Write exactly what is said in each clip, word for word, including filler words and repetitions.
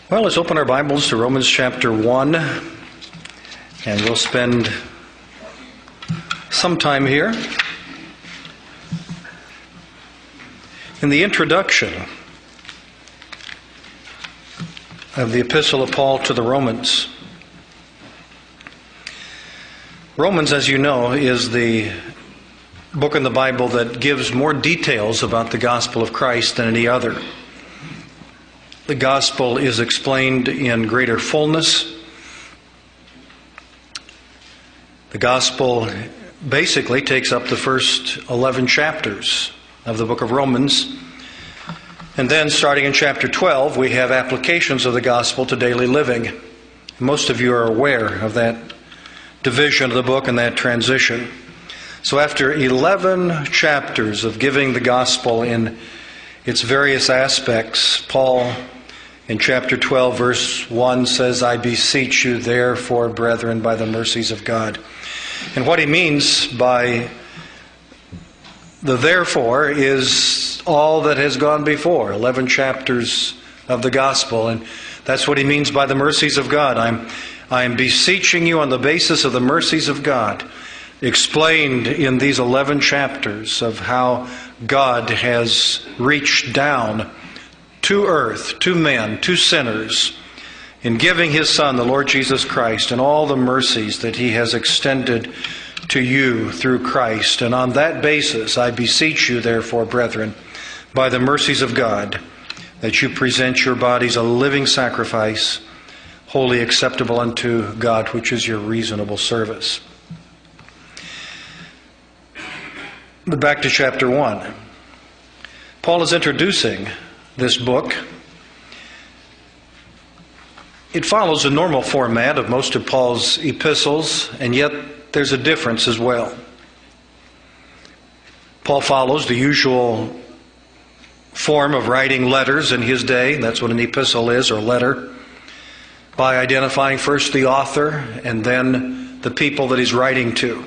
Well, let's open our Bibles to Romans chapter one, and we'll spend some time here. In the introduction of the Epistle of Paul to the Romans, Romans, as you know, is the book in the Bible that gives more details about the gospel of Christ than any other. The gospel is explained in greater fullness. The gospel basically takes up the first eleven chapters of the book of Romans. And then starting in chapter twelve, we have applications of the gospel to daily living. Most of you are aware of that division of the book and that transition. So after eleven chapters of giving the gospel in its various aspects, Paul in chapter twelve, verse one says, I beseech you therefore, brethren, by the mercies of God. And what he means by the therefore is all that has gone before, eleven chapters of the gospel. And that's what he means by the mercies of God. I'm, I'm beseeching you on the basis of the mercies of God, explained in these eleven chapters of how God has reached down to earth, to men, to sinners, in giving His Son, the Lord Jesus Christ, and all the mercies that He has extended to you through Christ. And on that basis, I beseech you, therefore, brethren, by the mercies of God, that you present your bodies a living sacrifice, wholly acceptable unto God, which is your reasonable service. But back to chapter one. Paul is introducing this book. It follows a normal format of most of Paul's epistles, and yet there's a difference as well. Paul follows the usual form of writing letters in his day. That's what an epistle is, or letter, by identifying first the author and then the people that he's writing to.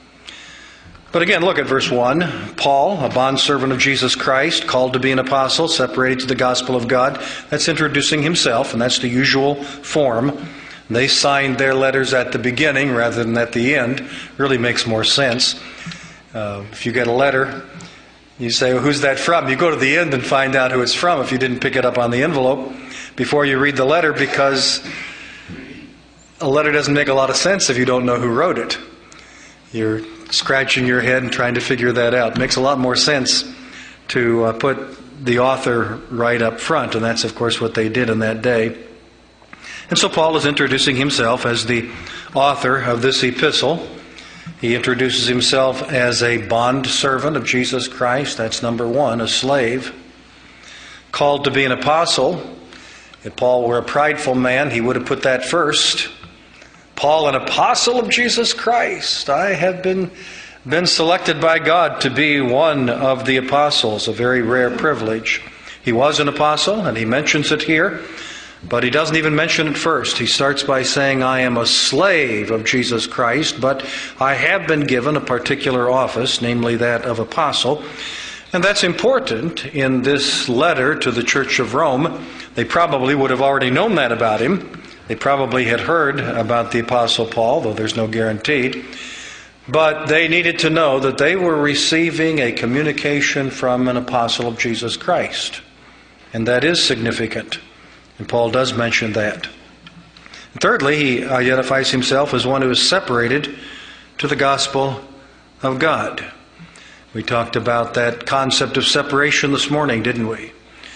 But again, look at verse one. Paul, a bondservant of Jesus Christ, called to be an apostle, separated to the gospel of God. That's introducing himself, and that's the usual form. They signed their letters at the beginning rather than at the end. Really makes more sense. Uh, if you get a letter, you say, well, who's that from? You go to the end and find out who it's from if you didn't pick it up on the envelope before you read the letter, because a letter doesn't make a lot of sense if you don't know who wrote it. You're scratching your head and trying to figure that out. It makes a lot more sense to uh, put the author right up front, and that's, of course, what they did in that day. And so Paul is introducing himself as the author of this epistle. He introduces himself as a bondservant of Jesus Christ. That's number one, a slave. Called to be an apostle. If Paul were a prideful man, he would have put that first. Paul, an apostle of Jesus Christ. I have been, been selected by God to be one of the apostles, a very rare privilege. He was an apostle, and he mentions it here, but he doesn't even mention it first. He starts by saying, I am a slave of Jesus Christ, but I have been given a particular office, namely that of apostle. And that's important in this letter to the Church of Rome. They probably would have already known that about him. They probably had heard about the Apostle Paul, though there's no guarantee. But they needed to know that they were receiving a communication from an apostle of Jesus Christ. And that is significant. And Paul does mention that. And thirdly, he identifies himself as one who is separated to the gospel of God. We talked about that concept of separation this morning, didn't we?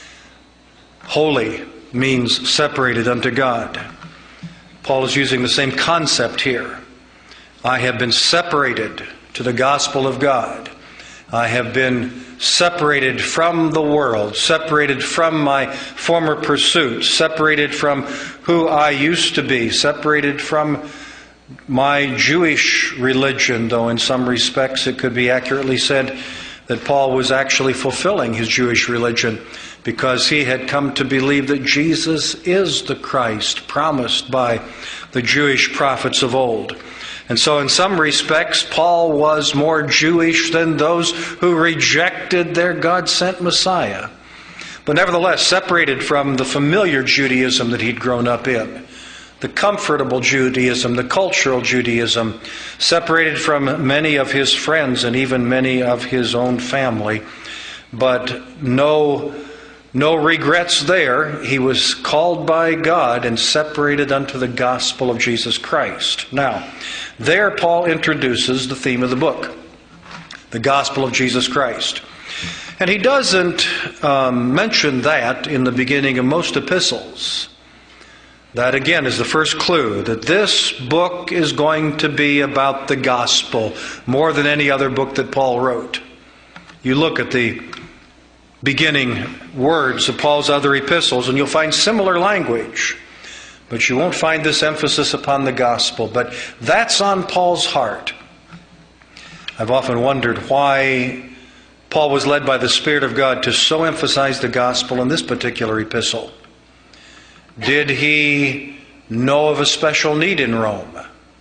Holy means separated unto God. Paul is using the same concept here. I have been separated to the gospel of God. I have been separated from the world, separated from my former pursuits, separated from who I used to be, separated from my Jewish religion, though in some respects it could be accurately said that Paul was actually fulfilling his Jewish religion, because he had come to believe that Jesus is the Christ promised by the Jewish prophets of old. And so in some respects, Paul was more Jewish than those who rejected their God-sent Messiah. but nevertheless separated from the familiar Judaism that he'd grown up in, the comfortable Judaism, the cultural Judaism, separated from many of his friends and even many of his own family. But no, no regrets there. He was called by God and separated unto the gospel of Jesus Christ. Now, there Paul introduces the theme of the book, the gospel of Jesus Christ. And he doesn't um, mention that in the beginning of most epistles. That again is the first clue that this book is going to be about the gospel more than any other book that Paul wrote. You look at the beginning words of Paul's other epistles and you'll find similar language, but you won't find this emphasis upon the gospel. But that's on Paul's heart. I've often wondered why Paul was led by the Spirit of God to so emphasize the gospel in this particular epistle. Did he know of a special need in Rome?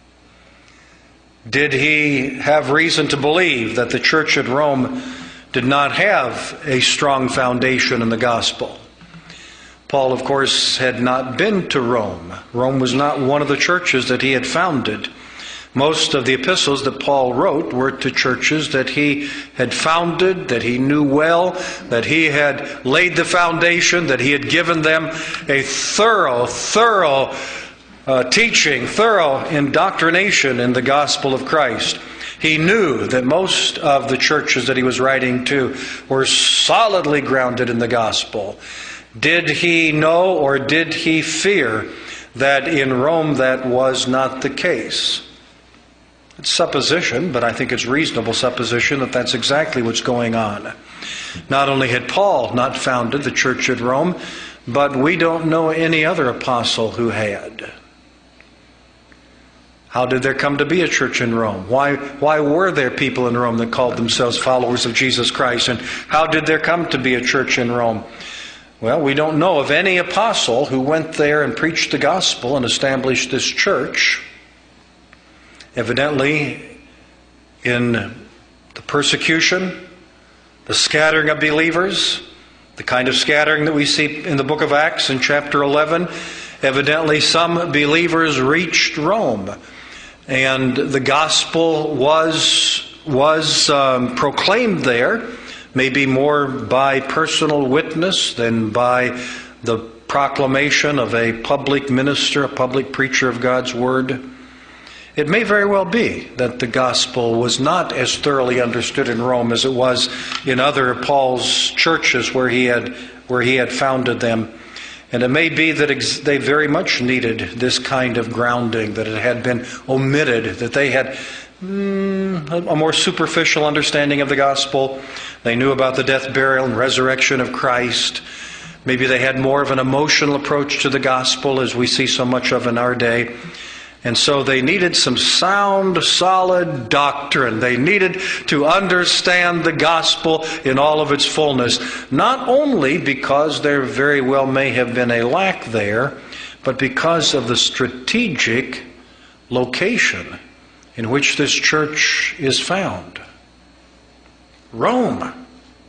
Did he have reason to believe that the church at Rome did not have a strong foundation in the gospel? Paul, of course, had not been to Rome. Rome was not one of the churches that he had founded. Most of the epistles that Paul wrote were to churches that he had founded, that he knew well, that he had laid the foundation, that he had given them a thorough, thorough uh, teaching, thorough indoctrination in the gospel of Christ. He knew that most of the churches that he was writing to were solidly grounded in the gospel. Did he know or did he fear that in Rome that was not the case? It's supposition, but I think it's reasonable supposition that that's exactly what's going on. Not only had Paul not founded the church at Rome, but we don't know any other apostle who had. How did there come to be a church in Rome? Why, why were there people in Rome that called themselves followers of Jesus Christ? And how did there come to be a church in Rome? Well, we don't know of any apostle who went there and preached the gospel and established this church. Evidently, in the persecution, the scattering of believers, the kind of scattering that we see in the book of Acts in chapter eleven, evidently some believers reached Rome. And the gospel was, was um, proclaimed there, maybe more by personal witness than by the proclamation of a public minister, a public preacher of God's word. It may very well be that the gospel was not as thoroughly understood in Rome as it was in other of Paul's churches where he had where he had founded them. And it may be that ex- they very much needed this kind of grounding, that it had been omitted, that they had mm, a more superficial understanding of the gospel. They knew about the death, burial, and resurrection of Christ. Maybe they had more of an emotional approach to the gospel, as we see so much of in our day. And so they needed some sound, solid doctrine. They needed to understand the gospel in all of its fullness. Not only because there very well may have been a lack there, but because of the strategic location in which this church is found. Rome,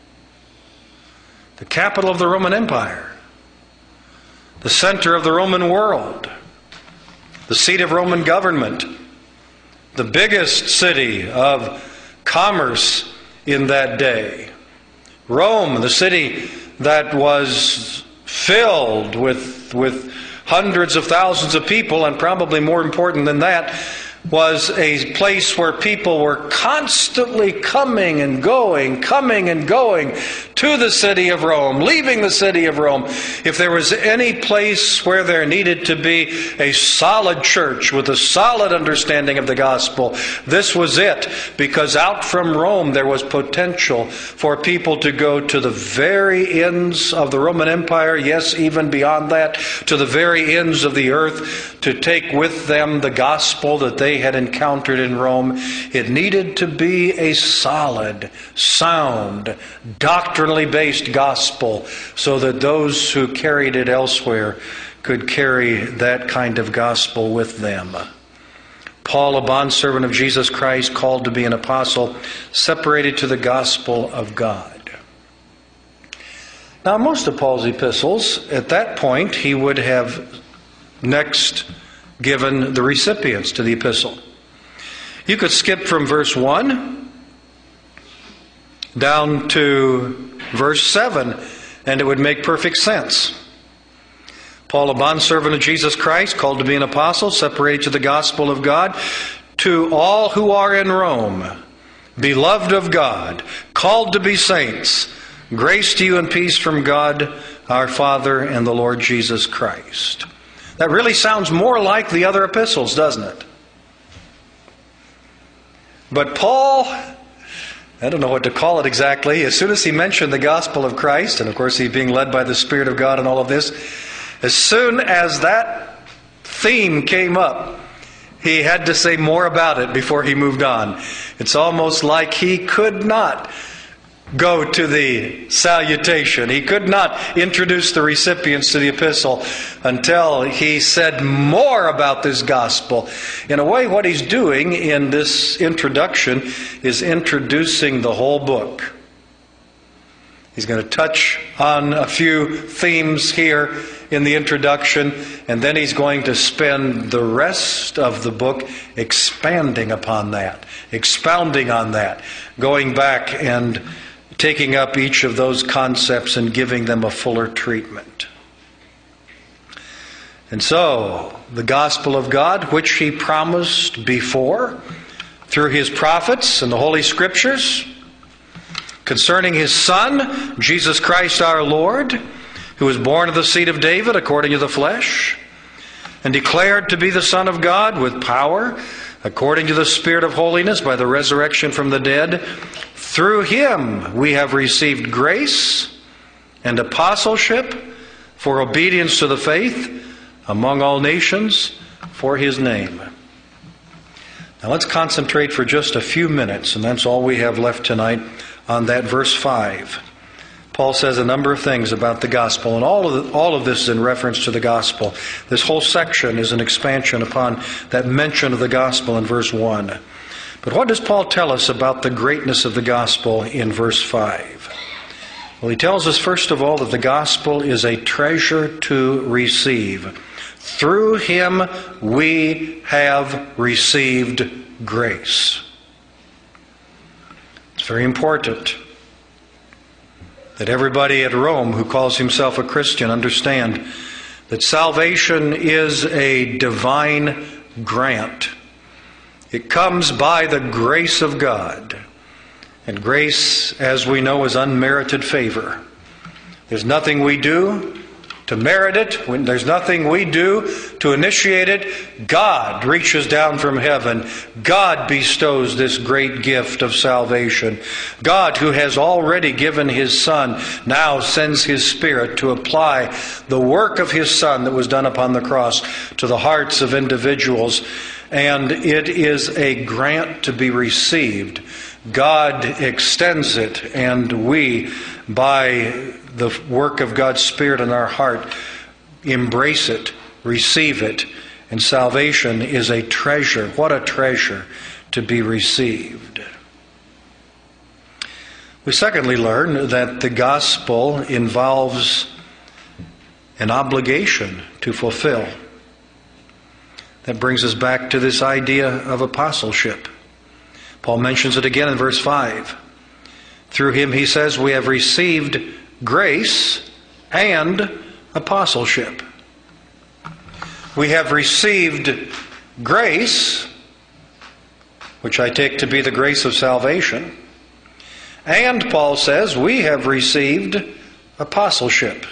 the capital of the Roman Empire, the center of the Roman world, the seat of Roman government, the biggest city of commerce in that day. Rome, the city that was filled with, with hundreds of thousands of people, and probably more important than that, was a place where people were constantly coming and going, coming and going to the city of Rome, leaving the city of Rome. If there was any place where there needed to be a solid church with a solid understanding of the gospel, this was it, because out from Rome there was potential for people to go to the very ends of the Roman Empire, yes, even beyond that, to the very ends of the earth, to take with them the gospel that they had encountered in Rome. It needed to be a solid, sound, doctrinally based gospel so that those who carried it elsewhere could carry that kind of gospel with them. Paul, a bondservant of Jesus Christ, called to be an apostle, separated to the gospel of God. Now, most of Paul's epistles, at that point, he would have next given the recipients to the epistle. You could skip from verse one down to verse seven, and it would make perfect sense. Paul, a bondservant of Jesus Christ, called to be an apostle, separated to the gospel of God, to all who are in Rome, beloved of God, called to be saints, grace to you and peace from God our Father and the Lord Jesus Christ. That really sounds more like the other epistles, doesn't it? But Paul, I don't know what to call it exactly, as soon as he mentioned the gospel of Christ, and of course he's being led by the Spirit of God and all of this, as soon as that theme came up, he had to say more about it before he moved on. It's almost like he could not go to the salutation. He could not introduce the recipients to the epistle until he said more about this gospel. In a way, what he's doing in this introduction is introducing the whole book. He's going to touch on a few themes here in the introduction, and then he's going to spend the rest of the book expanding upon that, expounding on that, going back and taking up each of those concepts and giving them a fuller treatment. And so, the gospel of God, which he promised before through his prophets and the Holy Scriptures, concerning his Son, Jesus Christ our Lord, who was born of the seed of David according to the flesh, and declared to be the Son of God with power, according to the Spirit of holiness, by the resurrection from the dead. Through him we have received grace and apostleship for obedience to the faith among all nations for his name. Now let's concentrate for just a few minutes, and that's all we have left tonight, on that verse five. Paul says a number of things about the gospel, and all of, the, all of this is in reference to the gospel. This whole section is an expansion upon that mention of the gospel in verse one. But what does Paul tell us about the greatness of the gospel in verse five? Well, he tells us, first of all, that the gospel is a treasure to receive. Through him we have received grace. It's very important that everybody at Rome who calls himself a Christian understand that salvation is a divine grant. It comes by the grace of God. And grace, as we know, is unmerited favor. There's nothing we do to merit it. When there's nothing we do to initiate it. God reaches down from heaven. God bestows this great gift of salvation. God, who has already given his Son, now sends his Spirit to apply the work of his Son that was done upon the cross to the hearts of individuals. And it is a grant to be received. God extends it, and we, by the work of God's Spirit in our heart, embrace it, receive it. And salvation is a treasure. What a treasure to be received. We secondly learn that the gospel involves an obligation to fulfill. That brings us back to this idea of apostleship. Paul mentions it again in verse five. Through him, he says, we have received grace and apostleship. We have received grace, which I take to be the grace of salvation. And Paul says, we have received apostleship.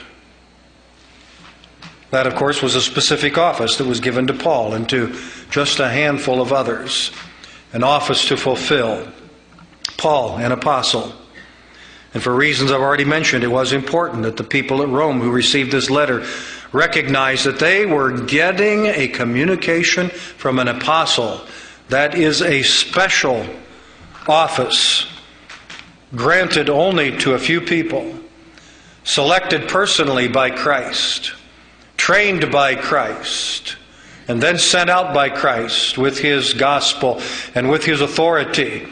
That, of course, was a specific office that was given to Paul and to just a handful of others. An office to fulfill. Paul, an apostle. And for reasons I've already mentioned, it was important that the people at Rome who received this letter recognized that they were getting a communication from an apostle. That is a special office granted only to a few people, selected personally by Christ, trained by Christ, and then sent out by Christ with his gospel and with his authority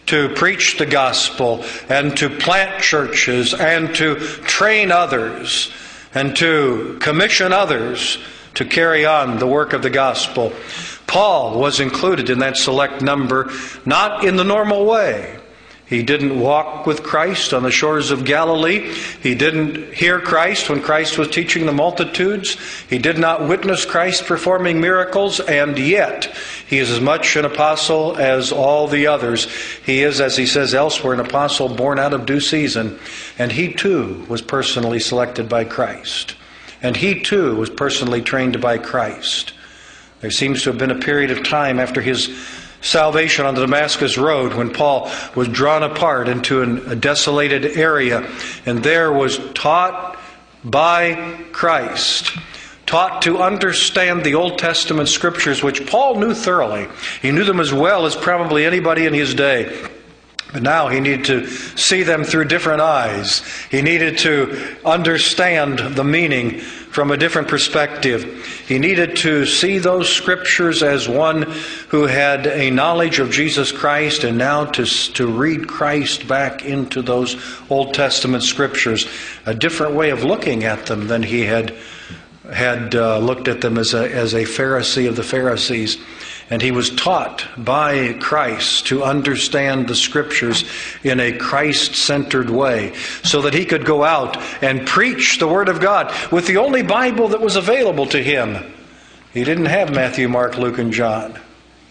to preach the gospel and to plant churches and to train others and to commission others to carry on the work of the gospel. Paul was included in that select number, not in the normal way. He didn't walk with Christ on the shores of Galilee. He didn't hear Christ when Christ was teaching the multitudes. He did not witness Christ performing miracles, and yet he is as much an apostle as all the others. He is, as he says elsewhere, an apostle born out of due season. And he too was personally selected by Christ. And he too was personally trained by Christ. There seems to have been a period of time after his salvation on the Damascus Road when Paul was drawn apart into an, a desolated area and there was taught by Christ, taught to understand the Old Testament Scriptures, which Paul knew thoroughly. He knew them as well as probably anybody in his day. But now he needed to see them through different eyes. He needed to understand the meaning from a different perspective. He needed to see those Scriptures as one who had a knowledge of Jesus Christ, and now to, to read Christ back into those Old Testament Scriptures. A different way of looking at them than he had, had uh, looked at them as a, as a Pharisee of the Pharisees. And he was taught by Christ to understand the Scriptures in a Christ-centered way so that he could go out and preach the Word of God with the only Bible that was available to him. He didn't have Matthew, Mark, Luke, and John.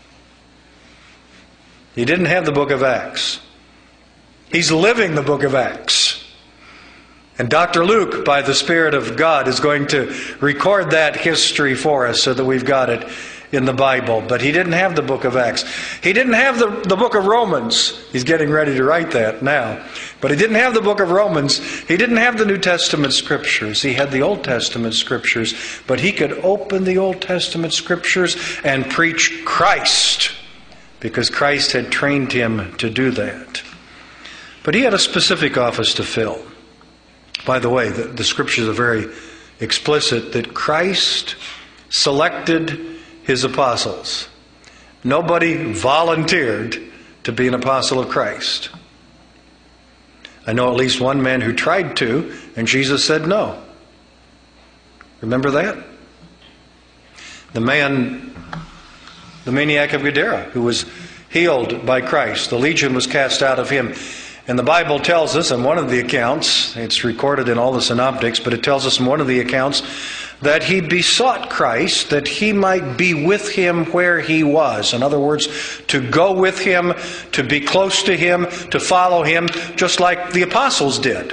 He didn't have the book of Acts. He's living the book of Acts. And Doctor Luke, by the Spirit of God, is going to record that history for us so that we've got it in the Bible. But he didn't have the book of Acts. He didn't have the, the book of Romans. He's getting ready to write that now. But he didn't have the book of Romans. He didn't have the New Testament Scriptures. He had the Old Testament Scriptures. But he could open the Old Testament Scriptures and preach Christ, because Christ had trained him to do that. But he had a specific office to fill. By the way, the, the Scriptures are very explicit that Christ selected his apostles. Nobody volunteered to be an apostle of Christ. I know at least one man who tried to, and Jesus said no. Remember that? The man, the maniac of Gadara, who was healed by Christ. The legion was cast out of him. And the Bible tells us in one of the accounts, it's recorded in all the synoptics, but it tells us in one of the accounts that he besought Christ that he might be with him where he was. In other words, to go with him, to be close to him, to follow him, just like the apostles did.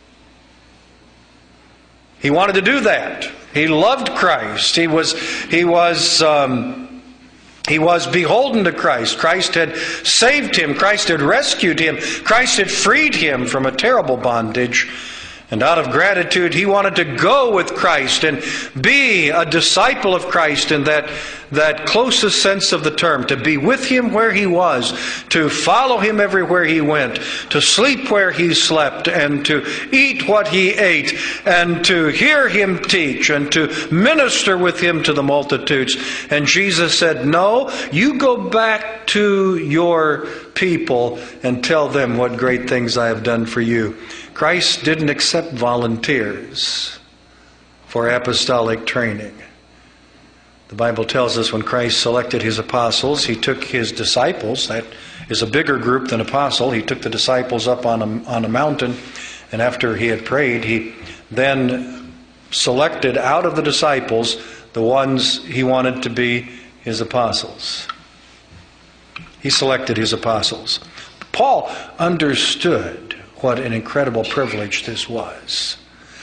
He wanted to do that. He loved Christ. He was, he was, um, he was beholden to Christ. Christ had saved him. Christ had rescued him. Christ had freed him from a terrible bondage. And out of gratitude, he wanted to go with Christ and be a disciple of Christ in that, that closest sense of the term. To be with him where he was, to follow him everywhere he went, to sleep where he slept, and to eat what he ate, and to hear him teach, and to minister with him to the multitudes. And Jesus said, no, you go back to your people and tell them what great things I have done for you. Christ didn't accept volunteers for apostolic training. The Bible tells us when Christ selected his apostles, he took his disciples. That is a bigger group than apostle. He took the disciples up on a, on a mountain, and after he had prayed, he then selected out of the disciples the ones he wanted to be his apostles. He selected his apostles. Paul understood what an incredible privilege this was.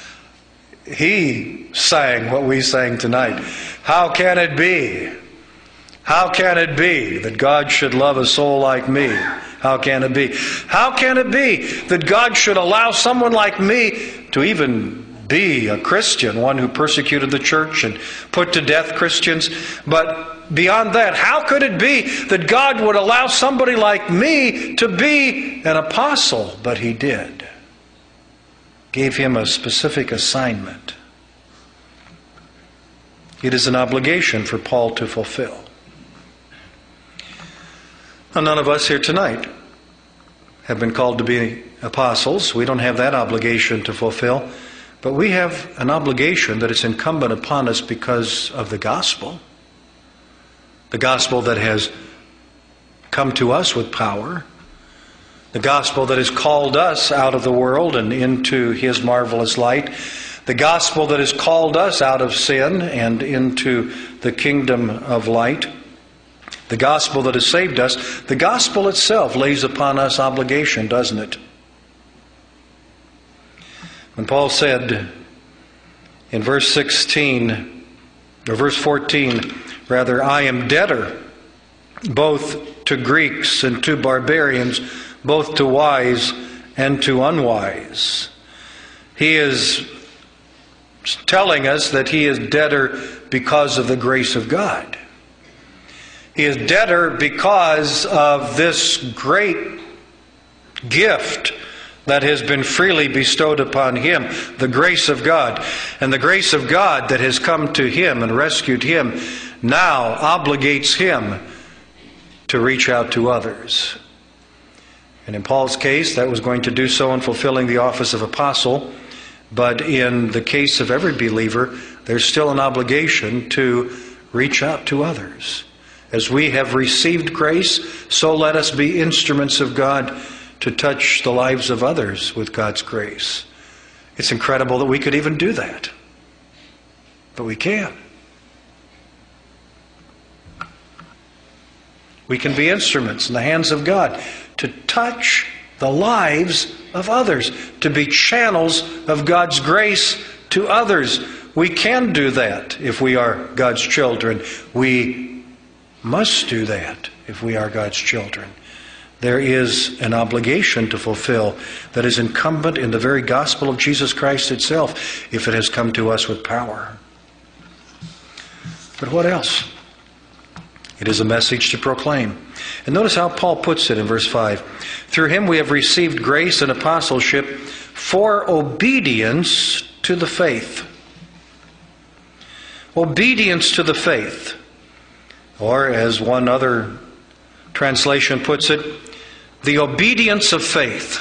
He sang what we sang tonight. How can it be? How can it be that God should love a soul like me? How can it be? How can it be that God should allow someone like me to even be a Christian, one who persecuted the church and put to death Christians? But beyond that, how could it be that God would allow somebody like me to be an apostle? But he did. Gave him a specific assignment. It is an obligation for Paul to fulfill. Now, none of us here tonight have been called to be apostles. We don't have that obligation to fulfill. But we have an obligation that is incumbent upon us because of the gospel. The gospel that has come to us with power. The gospel that has called us out of the world and into His marvelous light. The gospel that has called us out of sin and into the kingdom of light. The gospel that has saved us. The gospel itself lays upon us obligation, doesn't it? When Paul said in verse sixteen, or verse fourteen, rather, I am debtor both to Greeks and to barbarians, both to wise and to unwise. He is telling us that he is debtor because of the grace of God. He is debtor because of this great gift that has been freely bestowed upon him, the grace of God. And the grace of God that has come to him and rescued him now obligates him to reach out to others. And in Paul's case, that was going to do so in fulfilling the office of apostle. But in the case of every believer, there's still an obligation to reach out to others. As we have received grace, so let us be instruments of God to touch the lives of others with God's grace. It's incredible that we could even do that. But we can. We can be instruments in the hands of God to touch the lives of others, to be channels of God's grace to others. We can do that if we are God's children. We must do that if we are God's children. There is an obligation to fulfill that is incumbent in the very gospel of Jesus Christ itself, if it has come to us with power. But what else? It is a message to proclaim. And notice how Paul puts it in verse five. Through him we have received grace and apostleship for obedience to the faith. Obedience to the faith. Or as one other translation puts it, the obedience of faith.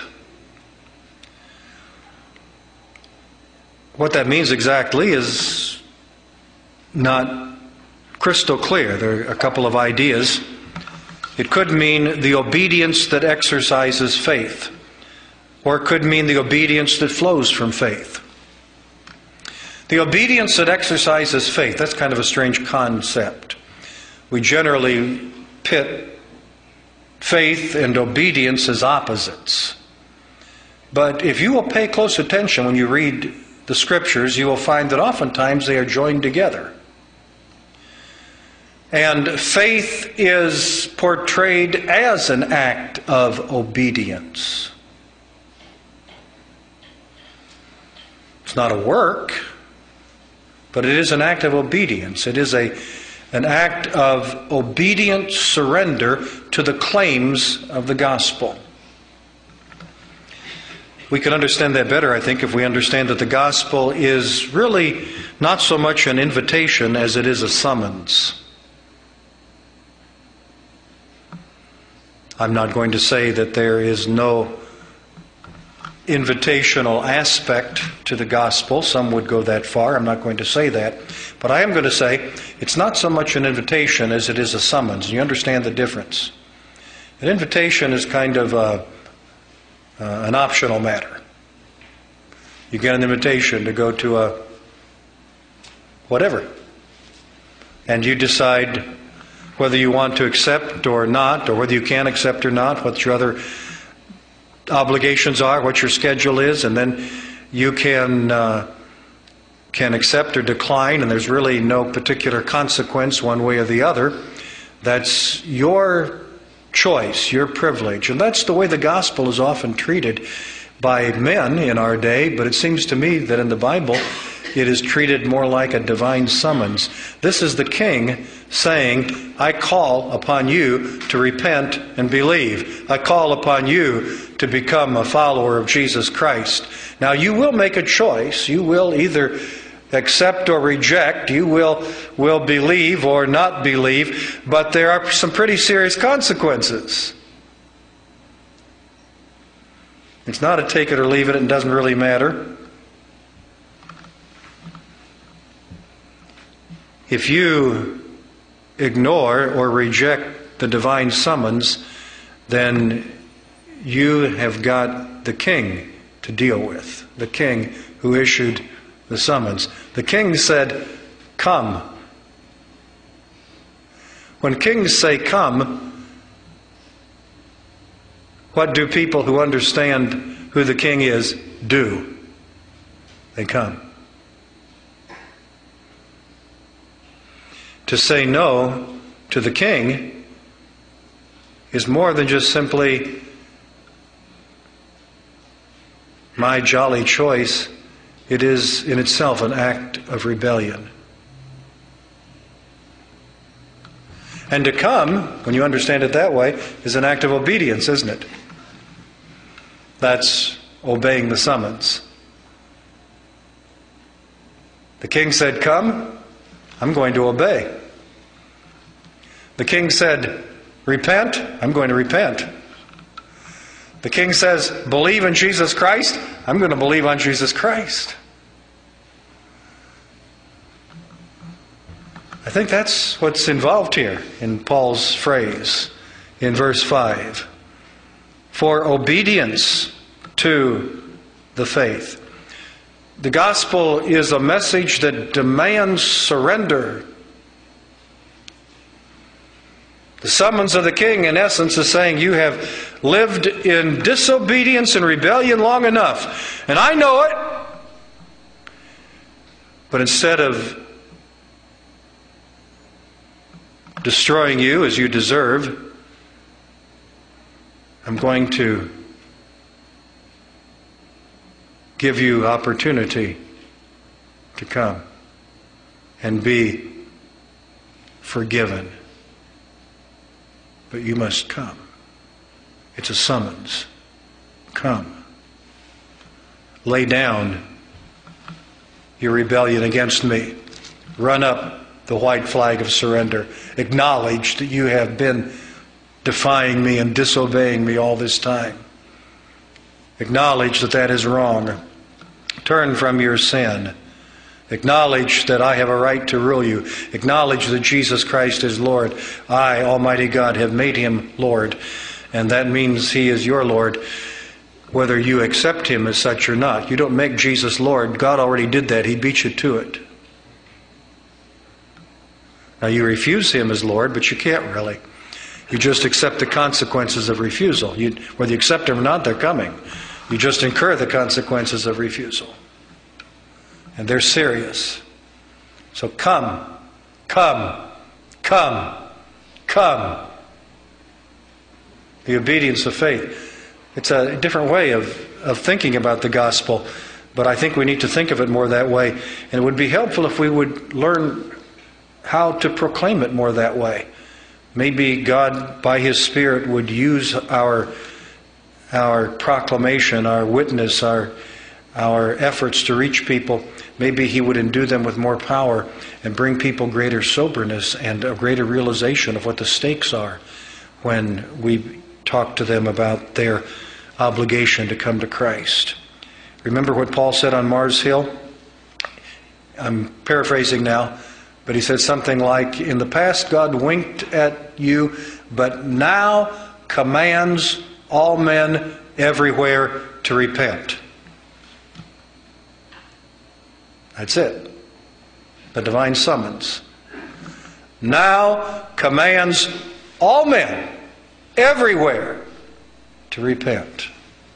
What that means exactly is not crystal clear. There are a couple of ideas. It could mean the obedience that exercises faith, or it could mean the obedience that flows from faith. The obedience that exercises faith, that's kind of a strange concept. We generally pit faith and obedience as opposites. But if you will pay close attention when you read the Scriptures, you will find that oftentimes they are joined together. And faith is portrayed as an act of obedience. It's not a work, but it is an act of obedience. It is a an act of obedient surrender to the claims of the gospel. We can understand that better, I think, if we understand that the gospel is really not so much an invitation as it is a summons. I'm not going to say that there is no invitational aspect to the gospel. Some would go that far. I'm not going to say that. But I am going to say it's not so much an invitation as it is a summons. You understand the difference. An invitation is kind of a, uh, an optional matter. You get an invitation to go to a whatever. And you decide whether you want to accept or not, or whether you can accept or not, what your other obligations are, what your schedule is, and then you can uh, can accept or decline, and there's really no particular consequence one way or the other. That's your choice, your privilege. And that's the way the gospel is often treated by men in our day, but it seems to me that in the Bible it is treated more like a divine summons. This is the King saying, I call upon you to repent and believe. I call upon you to become a follower of Jesus Christ. Now you will make a choice. You will either accept or reject. You will, will believe or not believe. But there are some pretty serious consequences. It's not a take it or leave it, it doesn't really matter. If you ignore or reject the divine summons, then you have got the king to deal with. The king who issued the summons. The king said, "Come." When kings say come, what do people who understand who the king is do? They come. To say no to the king is more than just simply my jolly choice. It is in itself an act of rebellion. And to come, when you understand it that way, is an act of obedience, isn't it? That's obeying the summons. The king said, "Come," I'm going to obey. The king said, "Repent," I'm going to repent. The king says, "Believe in Jesus Christ," I'm going to believe on Jesus Christ. I think that's what's involved here in Paul's phrase in verse five. For obedience to the faith. The gospel is a message that demands surrender. The summons of the king, in essence, is saying, you have lived in disobedience and rebellion long enough, and I know it. But instead of destroying you as you deserve, I'm going to give you opportunity to come and be forgiven. But you must come. It's a summons. Come. Lay down your rebellion against me. Run up the white flag of surrender. Acknowledge that you have been defying me and disobeying me all this time. Acknowledge that that is wrong. Turn from your sin. Acknowledge that I have a right to rule you. Acknowledge that Jesus Christ is Lord. I, Almighty God, have made Him Lord. And that means He is your Lord, whether you accept Him as such or not. You don't make Jesus Lord. God already did that. He beat you to it. Now you refuse Him as Lord, but you can't really. You just accept the consequences of refusal. You, whether you accept them or not, they're coming. You just incur the consequences of refusal. And they're serious. So come, come, come, come. The obedience of faith. It's a different way of, of thinking about the gospel, but I think we need to think of it more that way. And it would be helpful if we would learn how to proclaim it more that way. Maybe God, by His Spirit, would use our our proclamation, our witness, our our efforts to reach people. Maybe He would endue them with more power and bring people greater soberness and a greater realization of what the stakes are when we talk to them about their obligation to come to Christ. Remember what Paul said on Mars Hill? I'm paraphrasing now, but he said something like, in the past God winked at you, but now commands all men everywhere to repent. That's it. The divine summons. Now commands all men everywhere to repent.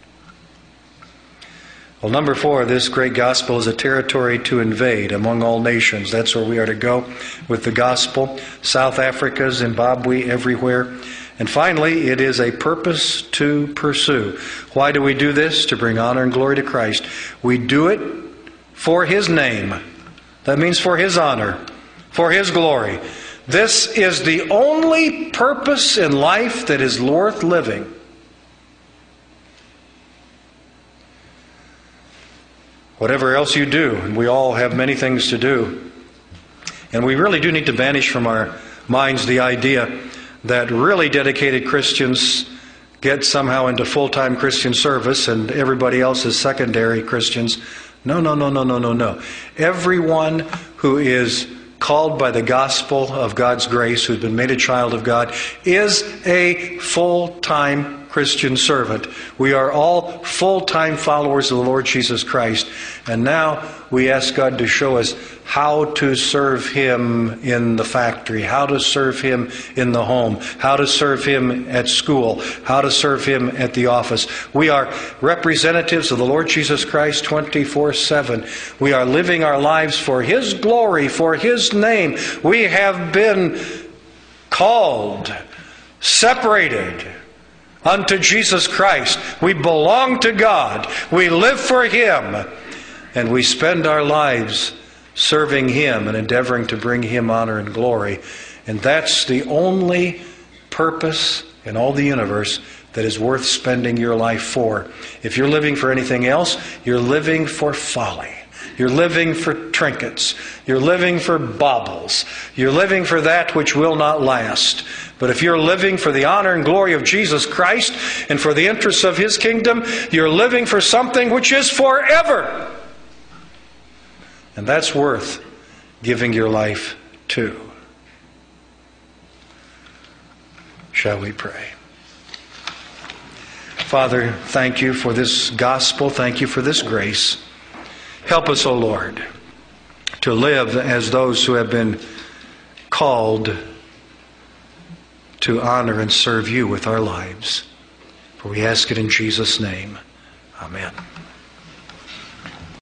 Well, number four, this great gospel is a territory to invade among all nations. That's where we are to go with the gospel. South Africa, Zimbabwe, everywhere. And finally, it is a purpose to pursue. Why do we do this? To bring honor and glory to Christ. We do it for His name. That means for His honor, for His glory. This is the only purpose in life that is worth living. Whatever else you do, and we all have many things to do, and we really do need to banish from our minds the idea that really dedicated Christians get somehow into full-time Christian service and everybody else is secondary Christians. No, no, no, no, no, no, no. Everyone who is called by the gospel of God's grace, who's been made a child of God, is a full-time Christian servant. We are all full-time followers of the Lord Jesus Christ. And now we ask God to show us how to serve Him in the factory, how to serve Him in the home, how to serve Him at school, how to serve Him at the office. We are representatives of the Lord Jesus Christ twenty-four seven. We are living our lives for His glory, for His name. We have been called, separated unto Jesus Christ. We belong to God. We live for Him. And we spend our lives serving Him and endeavoring to bring Him honor and glory. And that's the only purpose in all the universe that is worth spending your life for. If you're living for anything else, you're living for folly. You're living for trinkets. You're living for baubles. You're living for that which will not last. But if you're living for the honor and glory of Jesus Christ and for the interests of His kingdom, you're living for something which is forever. And that's worth giving your life to. Shall we pray? Father, thank You for this gospel. Thank You for this grace. Help us, O Lord, to live as those who have been called to honor and serve You with our lives. For we ask it in Jesus' name. Amen.